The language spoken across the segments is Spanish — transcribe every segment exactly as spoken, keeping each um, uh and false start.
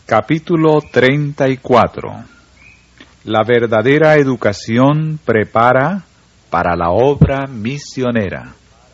Capítulo treinta y cuatro. La verdadera educación prepara para la obra misionera.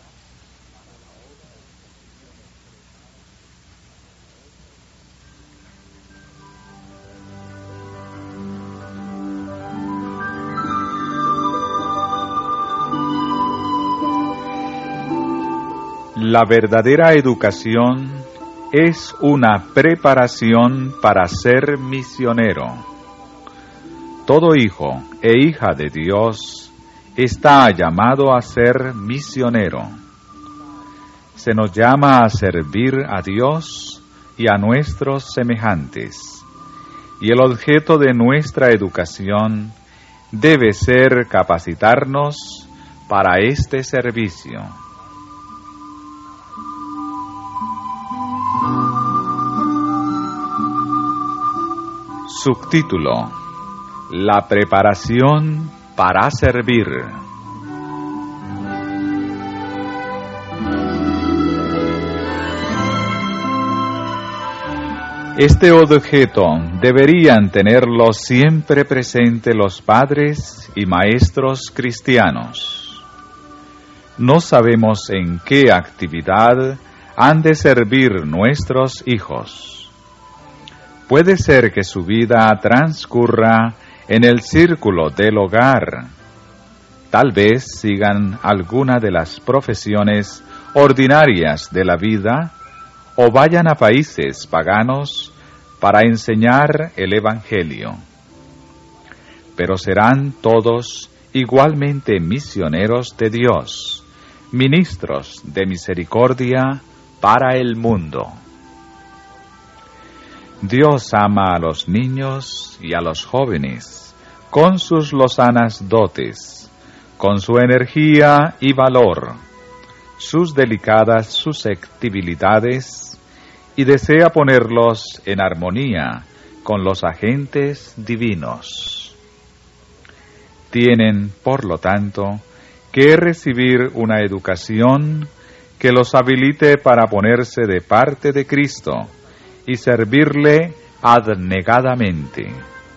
La verdadera educación es una preparación para ser misionero. Todo hijo e hija de Dios está llamado a ser misionero. Se nos llama a servir a Dios y a nuestros semejantes, y el objeto de nuestra educación debe ser capacitarnos para este servicio. Subtítulo: La preparación para servir. Este objeto deberían tenerlo siempre presente los padres y maestros cristianos. No sabemos en qué actividad han de servir nuestros hijos. Puede ser que su vida transcurra en el círculo del hogar. Tal vez sigan alguna de las profesiones ordinarias de la vida o vayan a países paganos para enseñar el Evangelio. Pero serán todos igualmente misioneros de Dios, ministros de misericordia para el mundo. Dios ama a los niños y a los jóvenes con sus lozanas dotes, con su energía y valor, sus delicadas susceptibilidades, y desea ponerlos en armonía con los agentes divinos. Tienen, por lo tanto, que recibir una educación que los habilite para ponerse de parte de Cristo y servirle abnegadamente.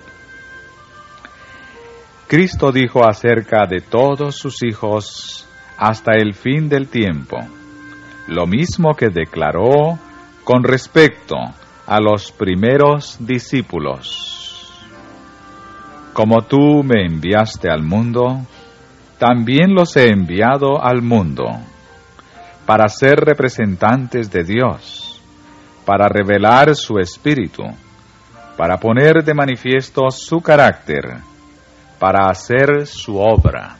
Cristo dijo acerca de todos sus hijos hasta el fin del tiempo, lo mismo que declaró con respecto a los primeros discípulos. Como tú me enviaste al mundo, también los he enviado al mundo, para ser representantes de Dios, para revelar su espíritu, para poner de manifiesto su carácter, para hacer su obra.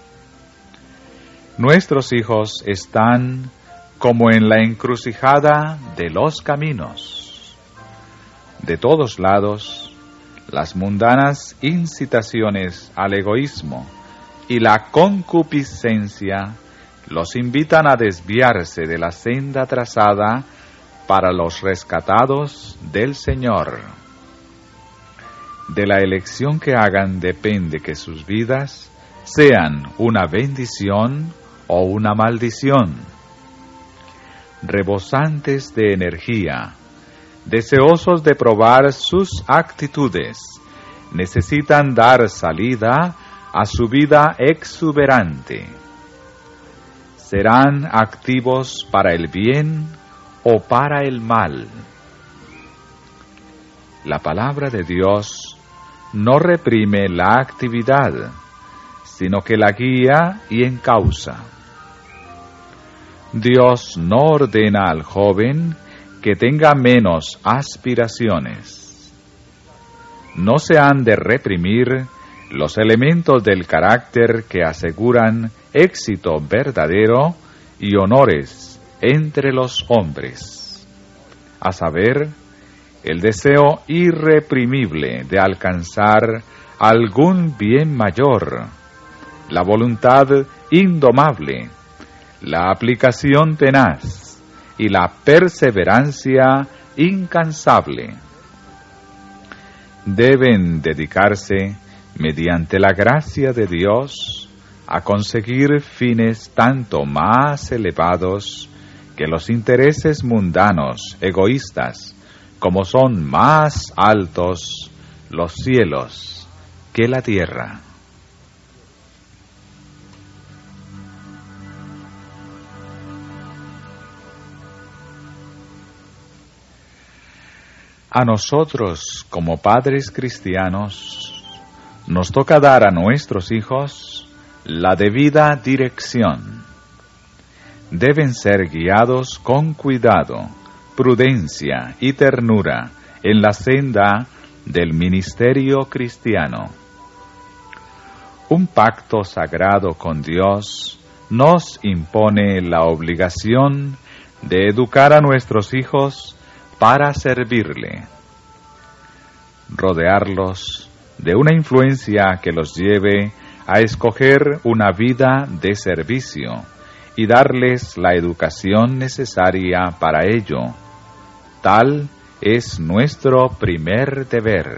Nuestros hijos están como en la encrucijada de los caminos. De todos lados, las mundanas incitaciones al egoísmo y la concupiscencia los invitan a desviarse de la senda trazada para los rescatados del Señor. De la elección que hagan depende que sus vidas sean una bendición o una maldición. Rebosantes de energía, deseosos de probar sus actitudes, necesitan dar salida a su vida exuberante. Serán activos para el bien o para el mal. La palabra de Dios no reprime la actividad, sino que la guía y encausa. Dios no ordena al joven que tenga menos aspiraciones. No se han de reprimir los elementos del carácter que aseguran éxito verdadero y honores entre los hombres, a saber, el deseo irreprimible de alcanzar algún bien mayor, la voluntad indomable, la aplicación tenaz y la perseverancia incansable. Deben dedicarse, mediante la gracia de Dios, a conseguir fines tanto más elevados que los intereses mundanos, egoístas, como son más altos los cielos que la tierra. A nosotros, como padres cristianos, nos toca dar a nuestros hijos la debida dirección. Deben ser guiados con cuidado, prudencia y ternura en la senda del ministerio cristiano. Un pacto sagrado con Dios nos impone la obligación de educar a nuestros hijos para servirle, rodearlos de una influencia que los lleve a escoger una vida de servicio y darles la educación necesaria para ello. Tal es nuestro primer deber.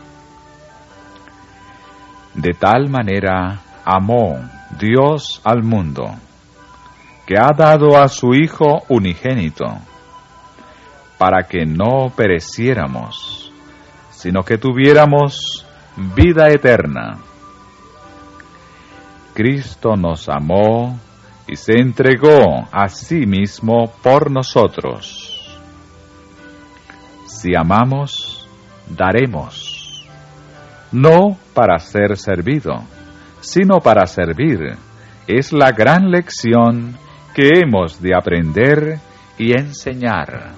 De tal manera amó Dios al mundo, que ha dado a su Hijo unigénito, para que no pereciéramos, sino que tuviéramos vida eterna. Cristo nos amó y se entregó a sí mismo por nosotros. Si amamos, daremos, no para ser servido, sino para servir. Es la gran lección que hemos de aprender y enseñar.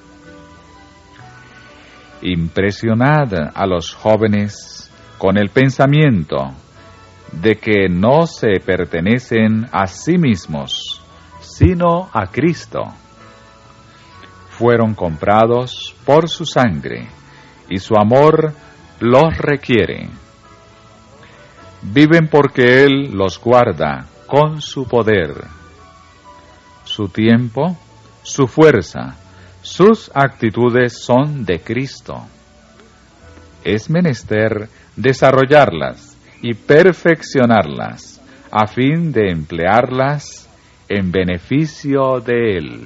Impresionad a los jóvenes con el pensamiento de que no se pertenecen a sí mismos, sino a Cristo. Fueron comprados por su sangre, y su amor los requiere. Viven porque Él los guarda con su poder, su tiempo, su fuerza. Sus actitudes son de Cristo. Es menester desarrollarlas y perfeccionarlas a fin de emplearlas en beneficio de Él.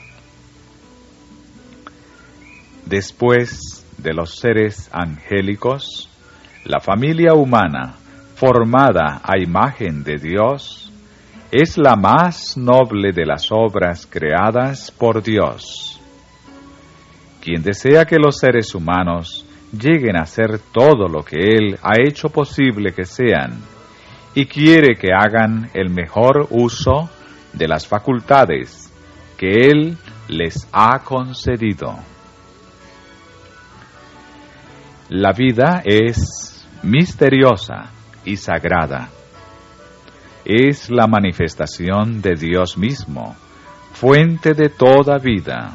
Después de los seres angélicos, la familia humana, formada a imagen de Dios, es la más noble de las obras creadas por Dios. Quien desea que los seres humanos lleguen a ser todo lo que Él ha hecho posible que sean, y quiere que hagan el mejor uso de las facultades que Él les ha concedido. La vida es misteriosa y sagrada. Es la manifestación de Dios mismo, fuente de toda vida.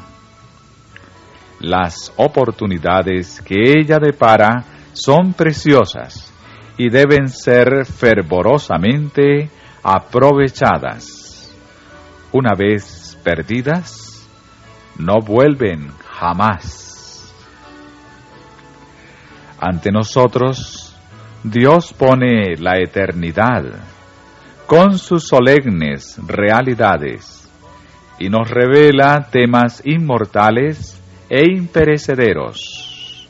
Las oportunidades que ella depara son preciosas y deben ser fervorosamente aprovechadas. Una vez perdidas, no vuelven jamás. Ante nosotros, Dios pone la eternidad con sus solemnes realidades y nos revela temas inmortales e imperecederos.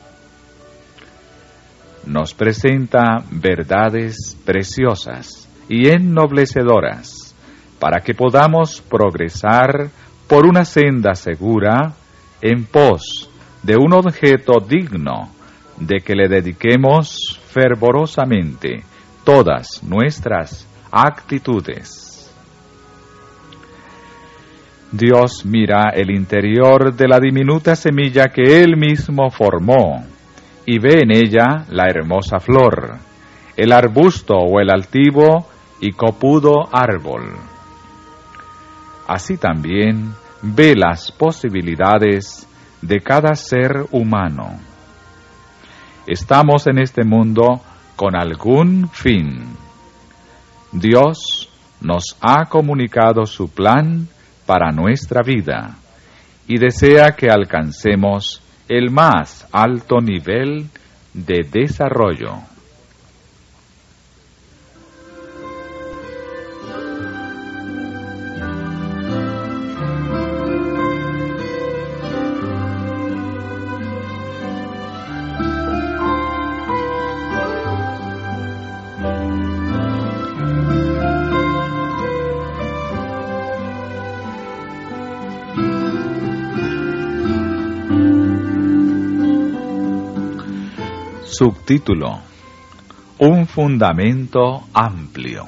Nos presenta verdades preciosas y ennoblecedoras para que podamos progresar por una senda segura en pos de un objeto digno de que le dediquemos fervorosamente todas nuestras actitudes. Dios mira el interior de la diminuta semilla que Él mismo formó y ve en ella la hermosa flor, el arbusto o el altivo y copudo árbol. Así también ve las posibilidades de cada ser humano. Estamos en este mundo con algún fin. Dios nos ha comunicado su plan para nuestra vida y desea que alcancemos el más alto nivel de desarrollo. Subtítulo: Un fundamento amplio.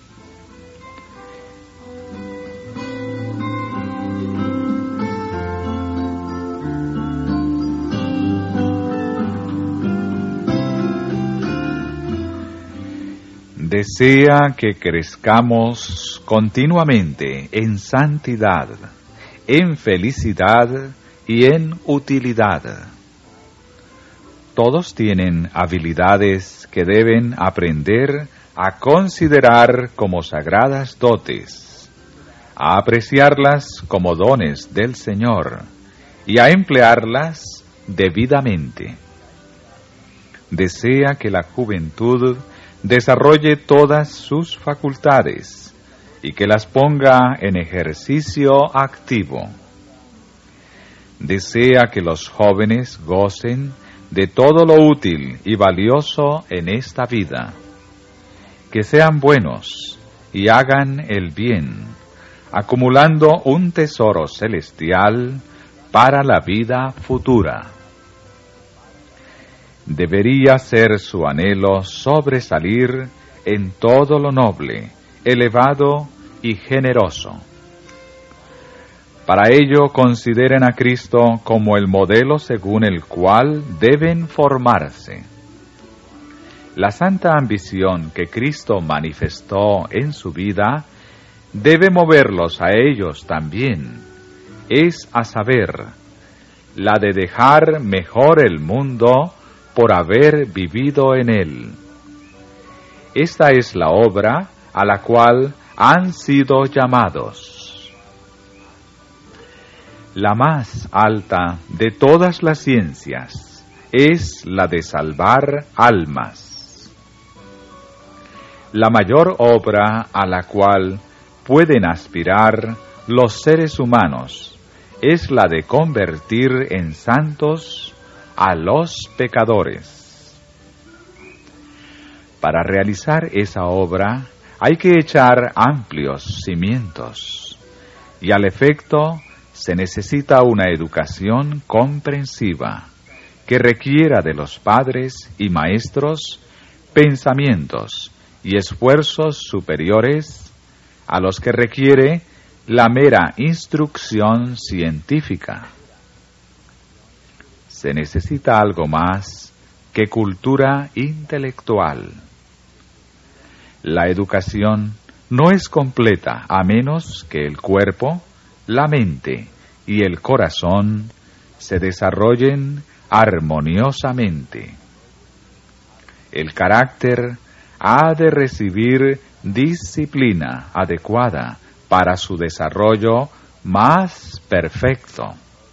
Desea que crezcamos continuamente en santidad, en felicidad y en utilidad. Todos tienen habilidades que deben aprender a considerar como sagradas dotes, a apreciarlas como dones del Señor y a emplearlas debidamente. Desea que la juventud desarrolle todas sus facultades y que las ponga en ejercicio activo. Desea que los jóvenes gocen de todo lo útil y valioso en esta vida, que sean buenos y hagan el bien, acumulando un tesoro celestial para la vida futura. Debería ser su anhelo sobresalir en todo lo noble, elevado y generoso. Para ello consideren a Cristo como el modelo según el cual deben formarse. La santa ambición que Cristo manifestó en su vida debe moverlos a ellos también, es a saber, la de dejar mejor el mundo por haber vivido en él. Esta es la obra a la cual han sido llamados. La más alta de todas las ciencias es la de salvar almas. La mayor obra a la cual pueden aspirar los seres humanos es la de convertir en santos a los pecadores. Para realizar esa obra hay que echar amplios cimientos, y al efecto se necesita una educación comprensiva que requiera de los padres y maestros pensamientos y esfuerzos superiores a los que requiere la mera instrucción científica. Se necesita algo más que cultura intelectual. La educación no es completa a menos que el cuerpo, la mente y el corazón se desarrollen armoniosamente. El carácter ha de recibir disciplina adecuada para su desarrollo más perfecto.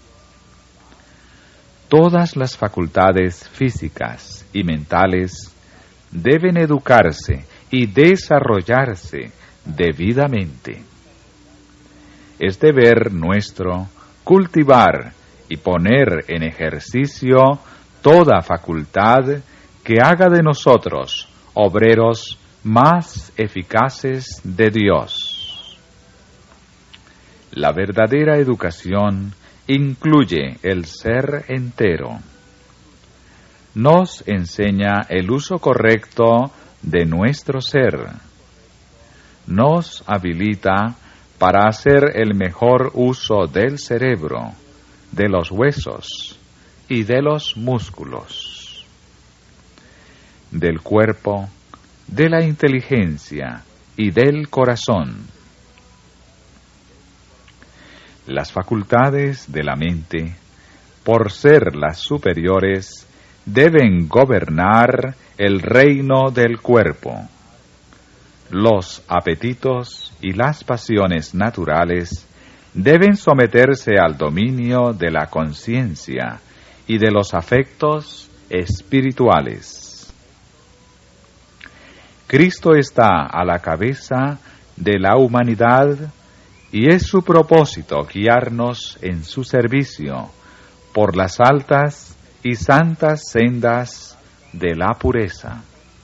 Todas las facultades físicas y mentales deben educarse y desarrollarse debidamente. Es deber nuestro cultivar y poner en ejercicio toda facultad que haga de nosotros obreros más eficaces de Dios. La verdadera educación incluye el ser entero. Nos enseña el uso correcto de nuestro ser. Nos habilita para hacer el mejor uso del cerebro, de los huesos y de los músculos, del cuerpo, de la inteligencia y del corazón. Las facultades de la mente, por ser las superiores, deben gobernar el reino del cuerpo. Los apetitos y las pasiones naturales deben someterse al dominio de la conciencia y de los afectos espirituales. Cristo está a la cabeza de la humanidad y es su propósito guiarnos en su servicio por las altas y santas sendas de la pureza.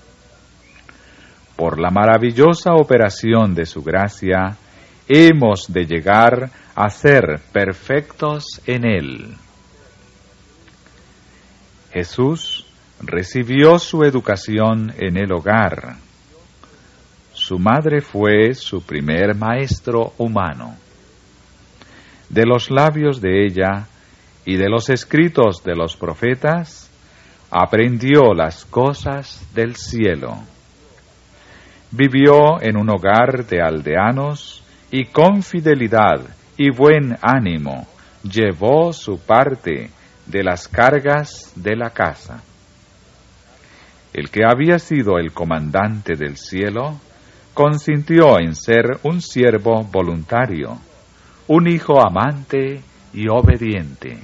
Por la maravillosa operación de su gracia, hemos de llegar a ser perfectos en Él. Jesús Recibió su educación en el hogar. Su madre fue su primer maestro humano. De los labios de ella y de los escritos de los profetas, aprendió las cosas del cielo. Vivió en un hogar de aldeanos y con fidelidad y buen ánimo llevó su parte de las cargas de la casa. El que había sido el comandante del cielo consintió en ser un siervo voluntario, un hijo amante y obediente.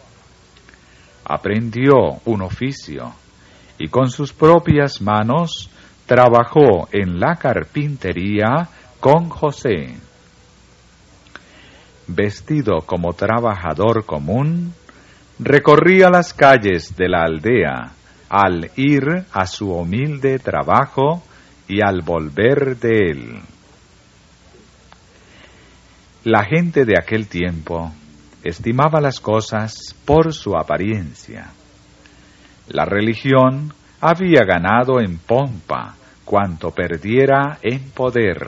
Aprendió un oficio y con sus propias manos trabajó en la carpintería con José. Vestido como trabajador común, recorría las calles de la aldea al ir a su humilde trabajo y al volver de él. La gente de aquel tiempo estimaba las cosas por su apariencia. La religión había ganado en pompa cuanto perdiera en poder.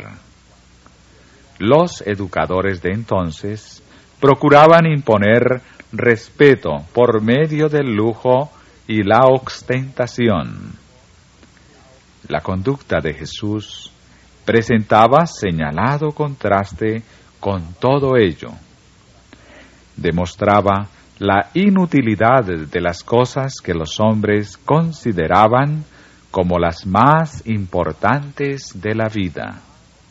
Los educadores de entonces procuraban imponer respeto por medio del lujo y la ostentación. La conducta de Jesús presentaba señalado contraste con todo ello. Demostraba la inutilidad de las cosas que los hombres consideraban como las más importantes de la vida.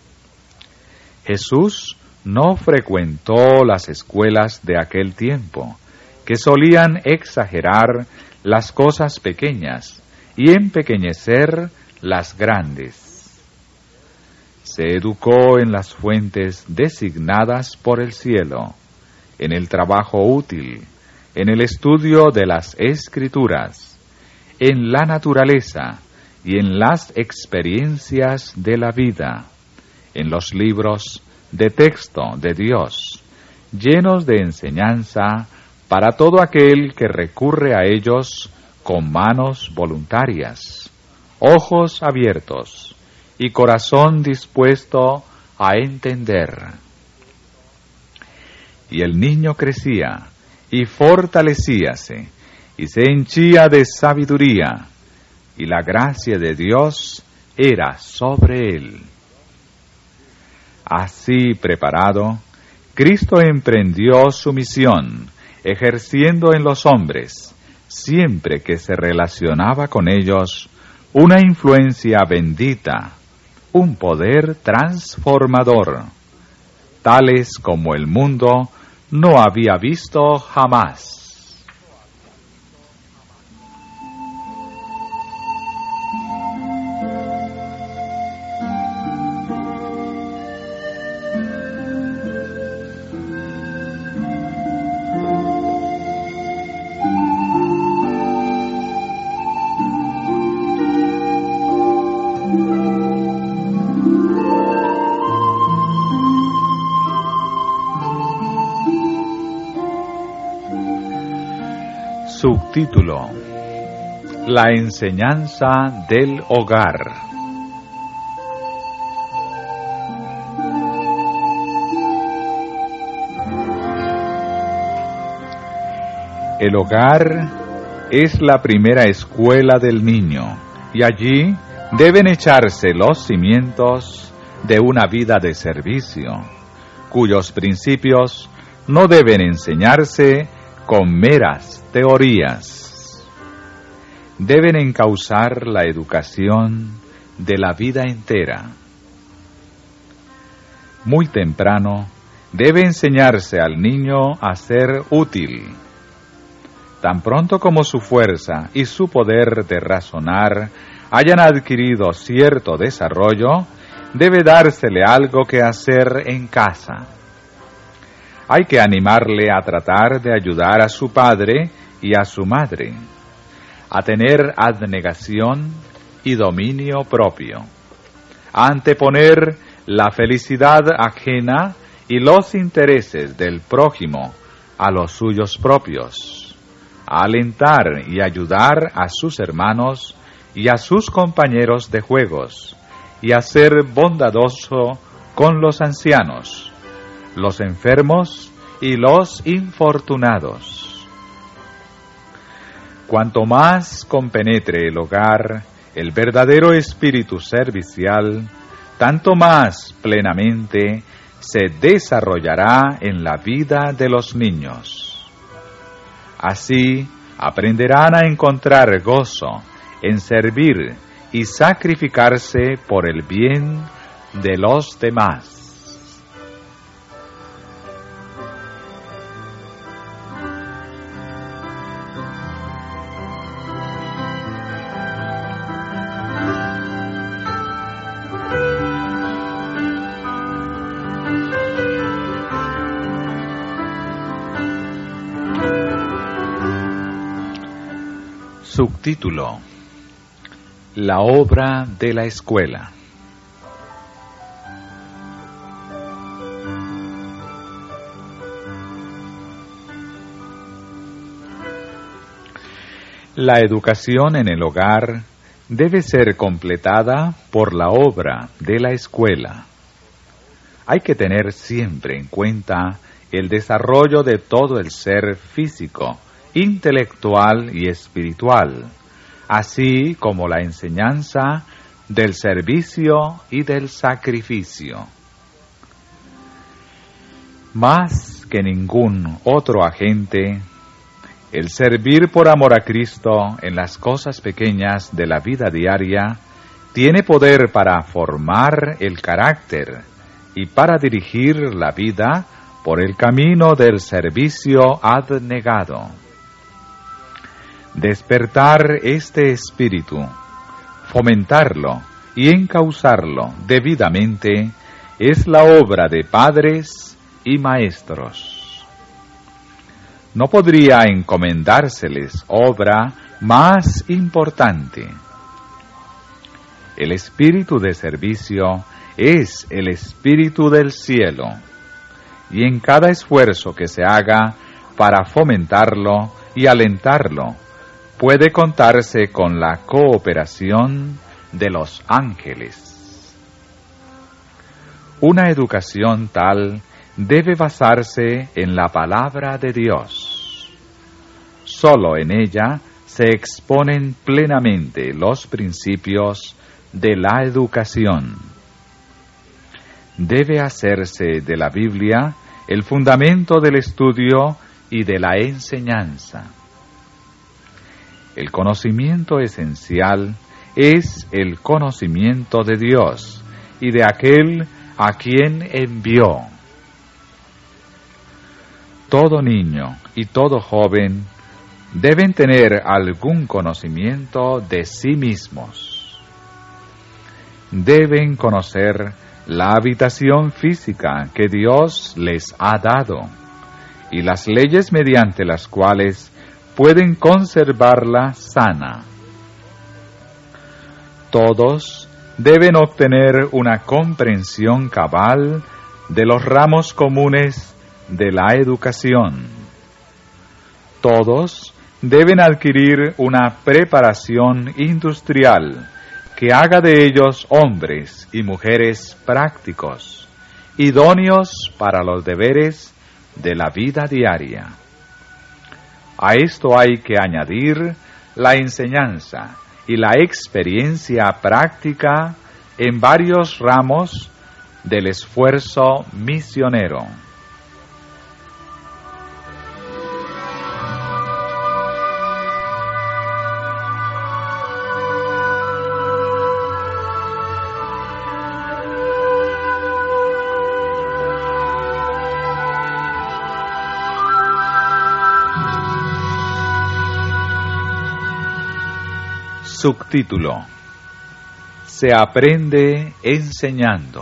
Jesús no frecuentó las escuelas de aquel tiempo, que solían exagerar las cosas pequeñas y empequeñecer las grandes. Se educó en las fuentes designadas por el cielo, en el trabajo útil, en el estudio de las Escrituras, en la naturaleza y en las experiencias de la vida, en los libros de texto de Dios, llenos de enseñanza para todo aquel que recurre a ellos con manos voluntarias, ojos abiertos y corazón dispuesto a entender. Y el niño crecía y fortalecíase y se henchía de sabiduría, y la gracia de Dios era sobre él. Así preparado, Cristo emprendió su misión, ejerciendo en los hombres, siempre que se relacionaba con ellos, una influencia bendita, un poder transformador, tales como el mundo no había visto jamás. Subtítulo: La enseñanza del hogar. El hogar es la primera escuela del niño, y allí deben echarse los cimientos de una vida de servicio, cuyos principios no deben enseñarse con meras teorías. Deben encauzar la educación de la vida entera. Muy temprano debe enseñarse al niño a ser útil. Tan pronto como su fuerza y su poder de razonar hayan adquirido cierto desarrollo, debe dársele algo que hacer en casa. Hay que animarle a tratar de ayudar a su padre y a su madre, a tener abnegación y dominio propio, a anteponer la felicidad ajena y los intereses del prójimo a los suyos propios, a alentar y ayudar a sus hermanos y a sus compañeros de juegos, y a ser bondadoso con los ancianos, los enfermos y los infortunados. Cuanto más compenetre el hogar el verdadero espíritu servicial, tanto más plenamente se desarrollará en la vida de los niños. Así aprenderán a encontrar gozo en servir y sacrificarse por el bien de los demás. Subtítulo: La obra de la escuela. La educación en el hogar debe ser completada por la obra de la escuela. Hay que tener siempre en cuenta el desarrollo de todo el ser físico, intelectual y espiritual, así como la enseñanza del servicio y del sacrificio. Más que ningún otro agente, el servir por amor a Cristo en las cosas pequeñas de la vida diaria tiene poder para formar el carácter y para dirigir la vida por el camino del servicio abnegado. Despertar este espíritu, fomentarlo y encauzarlo debidamente es la obra de padres y maestros. No podría encomendárseles obra más importante. El espíritu de servicio es el espíritu del cielo, y en cada esfuerzo que se haga para fomentarlo y alentarlo, puede contarse con la cooperación de los ángeles. Una educación tal debe basarse en la palabra de Dios. Solo en ella se exponen plenamente los principios de la educación. Debe hacerse de la Biblia el fundamento del estudio y de la enseñanza. El conocimiento esencial es el conocimiento de Dios y de aquel a quien envió. Todo niño y todo joven deben tener algún conocimiento de sí mismos. Deben conocer la habitación física que Dios les ha dado y las leyes mediante las cuales pueden conservarla sana. Todos deben obtener una comprensión cabal de los ramos comunes de la educación. Todos deben adquirir una preparación industrial que haga de ellos hombres y mujeres prácticos, idóneos para los deberes de la vida diaria. A esto hay que añadir la enseñanza y la experiencia práctica en varios ramos del esfuerzo misionero. Subtítulo: Se aprende enseñando.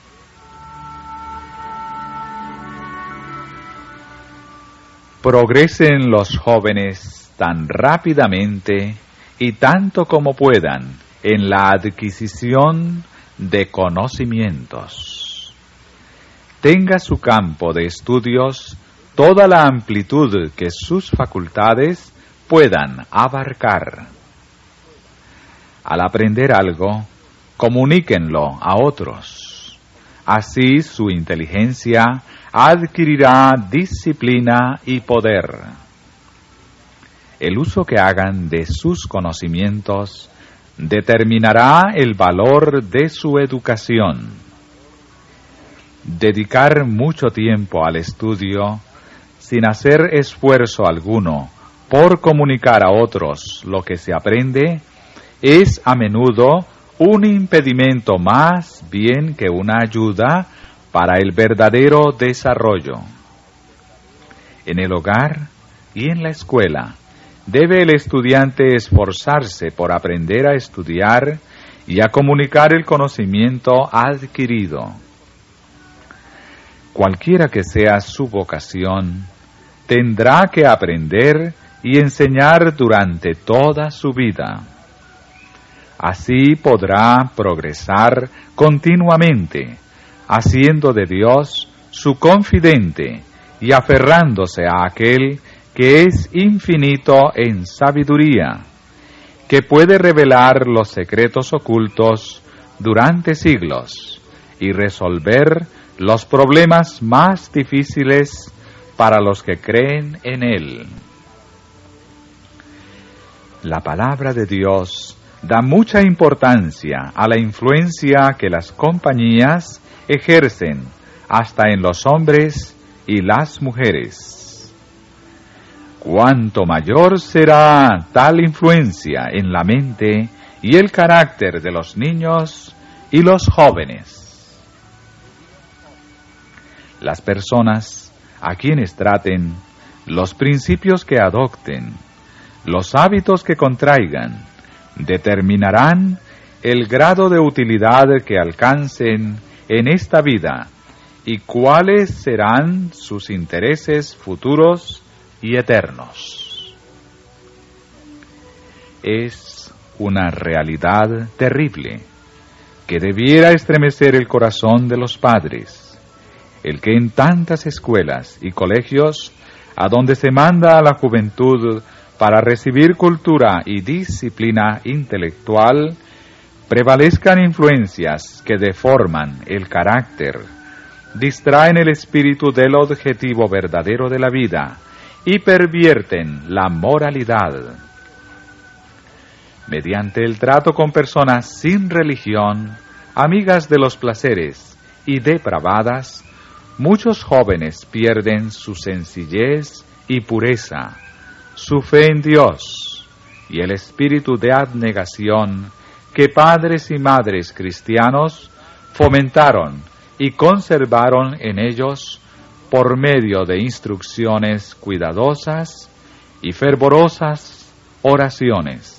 Progresen los jóvenes tan rápidamente y tanto como puedan en la adquisición de conocimientos. Tenga su campo de estudios toda la amplitud que sus facultades puedan abarcar. Al aprender algo, comuníquenlo a otros. Así su inteligencia adquirirá disciplina y poder. El uso que hagan de sus conocimientos determinará el valor de su educación. Dedicar mucho tiempo al estudio sin hacer esfuerzo alguno por comunicar a otros lo que se aprende es a menudo un impedimento más bien que una ayuda para el verdadero desarrollo. En el hogar y en la escuela debe el estudiante esforzarse por aprender a estudiar y a comunicar el conocimiento adquirido. Cualquiera que sea su vocación, tendrá que aprender y enseñar durante toda su vida. Así podrá progresar continuamente, haciendo de Dios su confidente y aferrándose a aquel que es infinito en sabiduría, que puede revelar los secretos ocultos durante siglos y resolver los problemas más difíciles para los que creen en Él. La palabra de Dios da mucha importancia a la influencia que las compañías ejercen hasta en los hombres y las mujeres. Cuanto mayor será tal influencia en la mente y el carácter de los niños y los jóvenes. Las personas a quienes traten, los principios que adopten, los hábitos que contraigan, determinarán el grado de utilidad que alcancen en esta vida y cuáles serán sus intereses futuros y eternos. Es una realidad terrible que debiera estremecer el corazón de los padres, el que en tantas escuelas y colegios, a donde se manda a la juventud para recibir cultura y disciplina intelectual, prevalezcan influencias que deforman el carácter, distraen el espíritu del objetivo verdadero de la vida y pervierten la moralidad. Mediante el trato con personas sin religión, amigas de los placeres y depravadas, muchos jóvenes pierden su sencillez y pureza, su fe en Dios y el espíritu de abnegación que padres y madres cristianos fomentaron y conservaron en ellos por medio de instrucciones cuidadosas y fervorosas oraciones.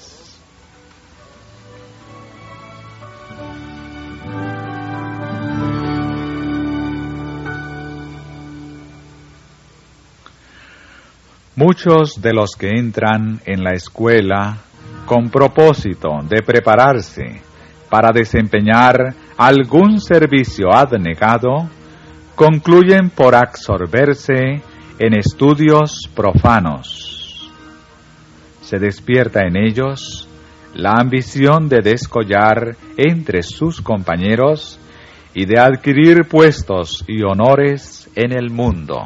Muchos de los que entran en la escuela con propósito de prepararse para desempeñar algún servicio abnegado, concluyen por absorberse en estudios profanos. Se despierta en ellos la ambición de descollar entre sus compañeros y de adquirir puestos y honores en el mundo.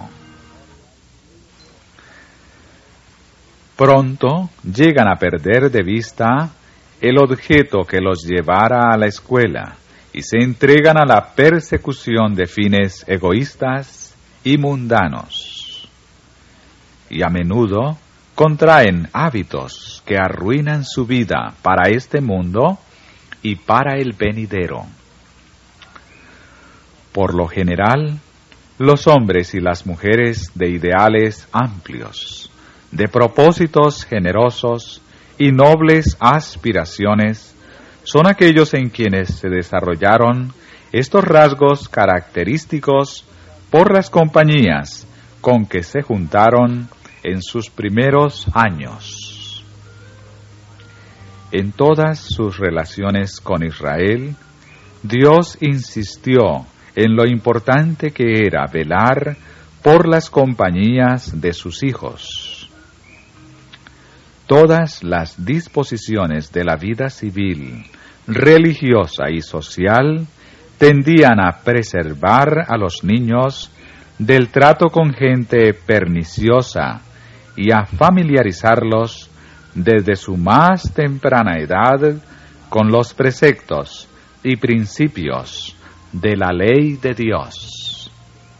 Pronto llegan a perder de vista el objeto que los llevara a la escuela y se entregan a la persecución de fines egoístas y mundanos. Y a menudo contraen hábitos que arruinan su vida para este mundo y para el venidero. Por lo general, los hombres y las mujeres de ideales amplios, de propósitos generosos y nobles aspiraciones, son aquellos en quienes se desarrollaron estos rasgos característicos por las compañías con que se juntaron en sus primeros años. En todas sus relaciones con Israel, Dios insistió en lo importante que era velar por las compañías de sus hijos. todas las disposiciones de la vida civil, religiosa y social tendían a preservar a los niños del trato con gente perniciosa y a familiarizarlos desde su más temprana edad con los preceptos y principios de la ley de Dios.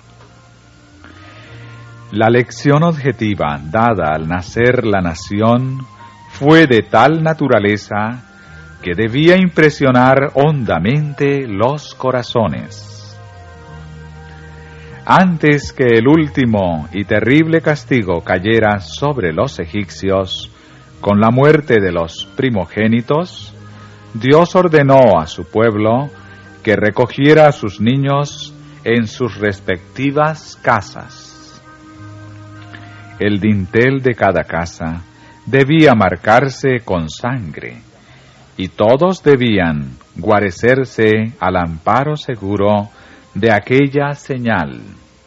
La lección objetiva dada al nacer la nación fue de tal naturaleza que debía impresionar hondamente los corazones. Antes que el último y terrible castigo cayera sobre los egipcios con la muerte de los primogénitos, Dios ordenó a su pueblo que recogiera a sus niños en sus respectivas casas. El dintel de cada casa debía marcarse con sangre, y todos debían guarecerse al amparo seguro de aquella señal.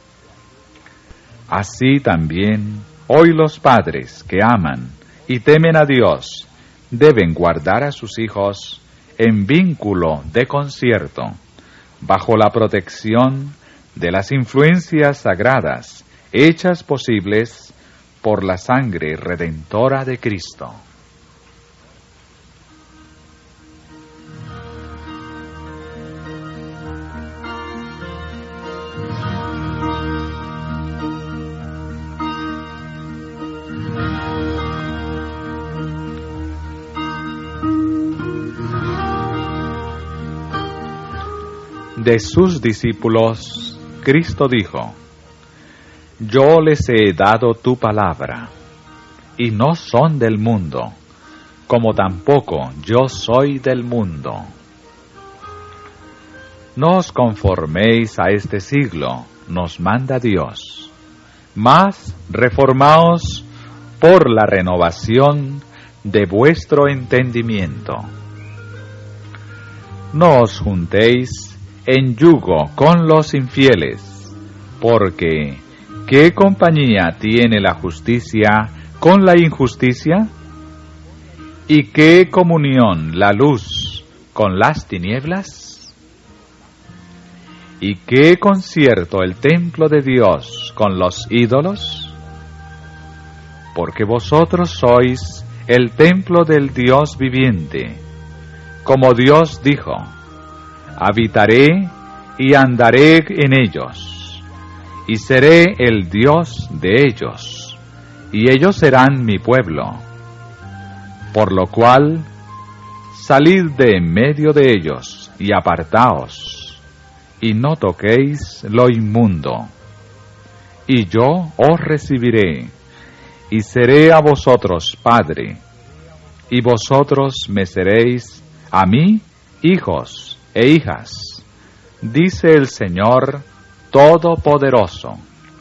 Así también, hoy los padres que aman y temen a Dios deben guardar a sus hijos en vínculo de concierto, bajo la protección de las influencias sagradas hechas posibles por la sangre redentora de Cristo. De sus discípulos, Cristo dijo: Yo les he dado tu palabra, y no son del mundo, como tampoco yo soy del mundo. No os conforméis a este siglo, nos manda Dios, mas reformaos por la renovación de vuestro entendimiento. No os juntéis en yugo con los infieles, porque ¿qué compañía tiene la justicia con la injusticia? ¿Y qué comunión la luz con las tinieblas? ¿Y qué concierto el templo de Dios con los ídolos? Porque vosotros sois el templo del Dios viviente, como Dios dijo: habitaré y andaré en ellos, y seré el Dios de ellos, y ellos serán mi pueblo. Por lo cual, salid de en medio de ellos, y apartaos, y no toquéis lo inmundo. Y yo os recibiré, y seré a vosotros padre, y vosotros me seréis a mí hijos e hijas, dice el Señor Todopoderoso.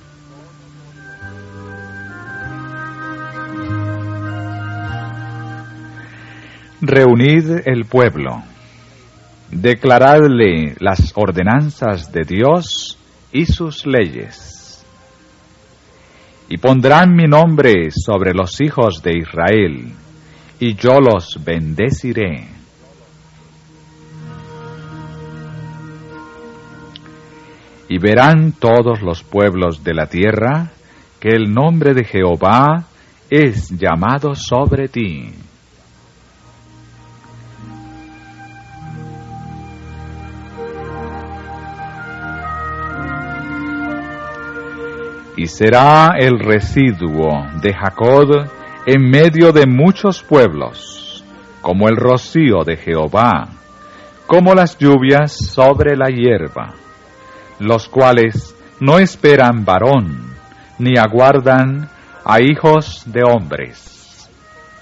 Reunid el pueblo, declaradle las ordenanzas de Dios y sus leyes, y pondrán mi nombre sobre los hijos de Israel, y yo los bendeciré. Y verán todos los pueblos de la tierra que el nombre de Jehová es llamado sobre ti. Y será el residuo de Jacob en medio de muchos pueblos, como el rocío de Jehová, como las lluvias sobre la hierba, los cuales no esperan varón, ni aguardan a hijos de hombres.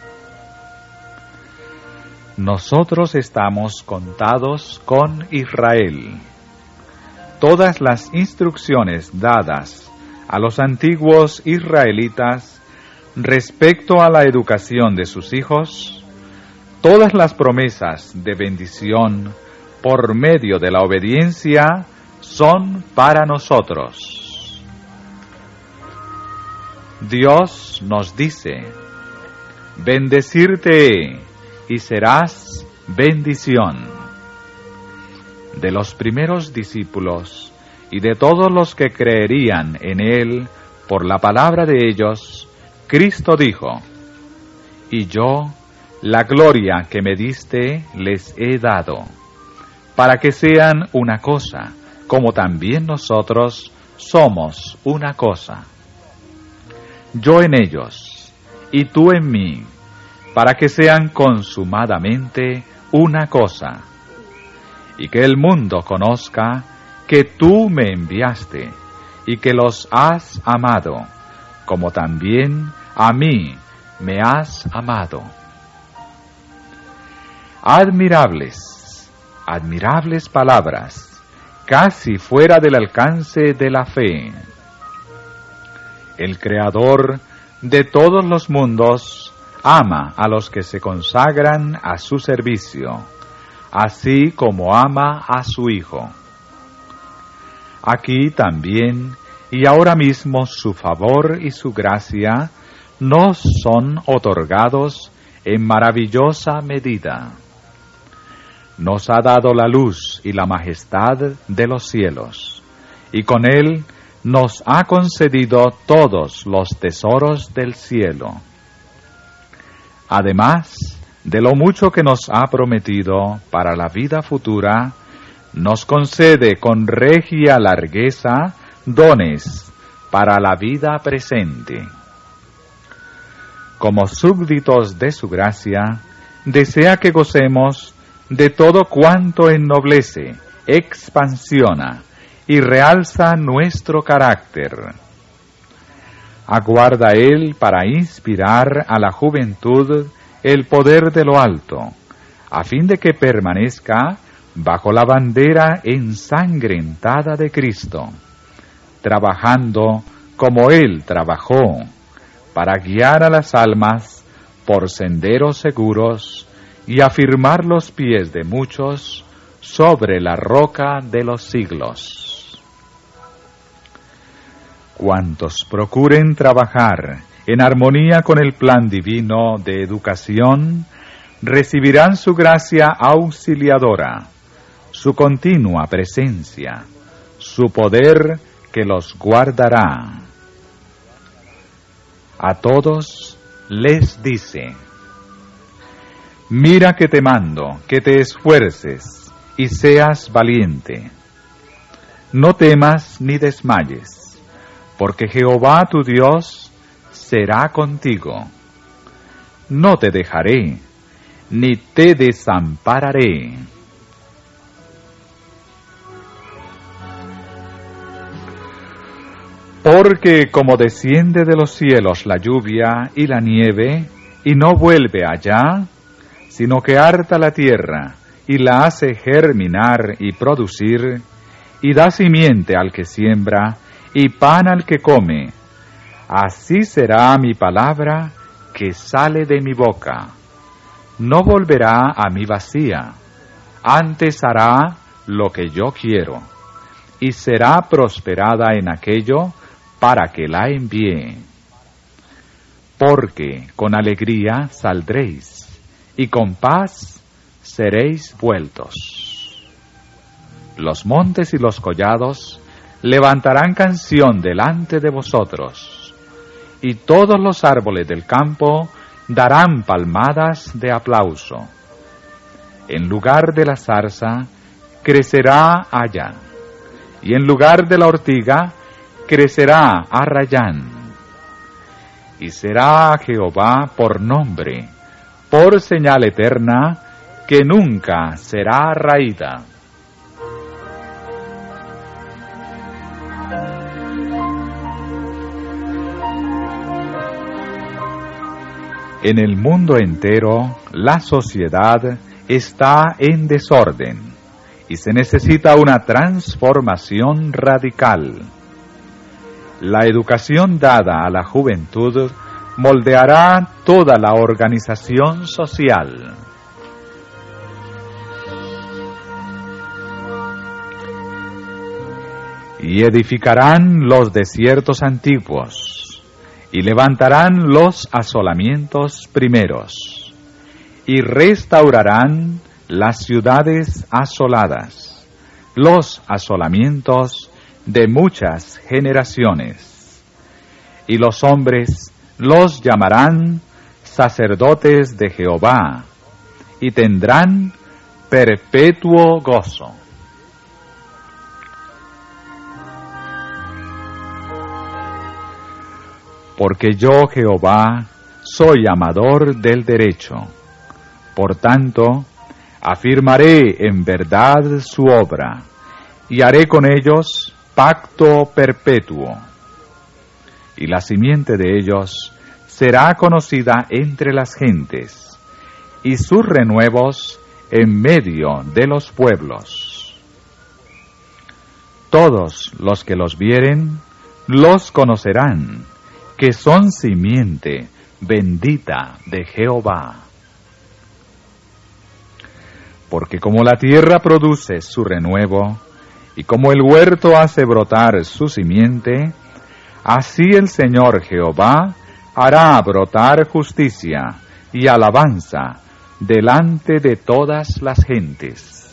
Nosotros estamos contados con Israel. Todas las instrucciones dadas a los antiguos israelitas respecto a la educación de sus hijos, todas las promesas de bendición por medio de la obediencia son para nosotros. Dios nos dice: bendecirte y serás bendición. De los primeros discípulos y de todos los que creerían en él por la palabra de ellos, Cristo dijo: y yo, la gloria que me diste, les he dado, para que sean una cosa, como también nosotros somos una cosa. Yo en ellos, y tú en mí, para que sean consumadamente una cosa, y que el mundo conozca que tú me enviaste, y que los has amado, como también a mí me has amado. Admirables, admirables palabras, casi fuera del alcance de la fe. El Creador de todos los mundos ama a los que se consagran a su servicio, así como ama a su Hijo. Aquí también y ahora mismo su favor y su gracia nos son otorgados en maravillosa medida. Nos ha dado la luz y la majestad de los cielos, y con él nos ha concedido todos los tesoros del cielo. Además de lo mucho que nos ha prometido para la vida futura, nos concede con regia largueza dones para la vida presente. Como súbditos de su gracia, desea que gocemos de todo cuanto ennoblece, expansiona y realza nuestro carácter. Aguarda él para inspirar a la juventud el poder de lo alto, a fin de que permanezca bajo la bandera ensangrentada de Cristo, trabajando como él trabajó, para guiar a las almas por senderos seguros y afirmar los pies de muchos sobre la roca de los siglos. Cuantos procuren trabajar en armonía con el plan divino de educación, recibirán su gracia auxiliadora, su continua presencia, su poder que los guardará. A todos les dice: mira que te mando, que te esfuerces y seas valiente. No temas ni desmayes, porque Jehová tu Dios será contigo. No te dejaré, ni te desampararé. Porque como desciende de los cielos la lluvia y la nieve, y no vuelve allá, sino que harta la tierra, y la hace germinar y producir, y da simiente al que siembra, y pan al que come, así será mi palabra que sale de mi boca. No volverá a mí vacía, antes hará lo que yo quiero, y será prosperada en aquello para que la envíe. Porque con alegría saldréis, y con paz seréis vueltos. Los montes y los collados levantarán canción delante de vosotros, y todos los árboles del campo darán palmadas de aplauso. En lugar de la zarza, crecerá haya, y en lugar de la ortiga, crecerá arrayán. Y será a Jehová por nombre, por señal eterna, que nunca será raída. En el mundo entero, la sociedad está en desorden y se necesita una transformación radical. La educación dada a la juventud moldeará toda la organización social. Y edificarán los desiertos antiguos, y levantarán los asolamientos primeros, y restaurarán las ciudades asoladas, los asolamientos de muchas generaciones. Y los hombres los llamarán sacerdotes de Jehová, y tendrán perpetuo gozo. Porque yo, Jehová, soy amador del derecho. Por tanto, afirmaré en verdad su obra, y haré con ellos pacto perpetuo. Y la simiente de ellos será conocida entre las gentes, y sus renuevos en medio de los pueblos. Todos los que los vieren, los conocerán, que son simiente bendita de Jehová. Porque como la tierra produce su renuevo, y como el huerto hace brotar su simiente, así el Señor Jehová hará brotar justicia y alabanza delante de todas las gentes.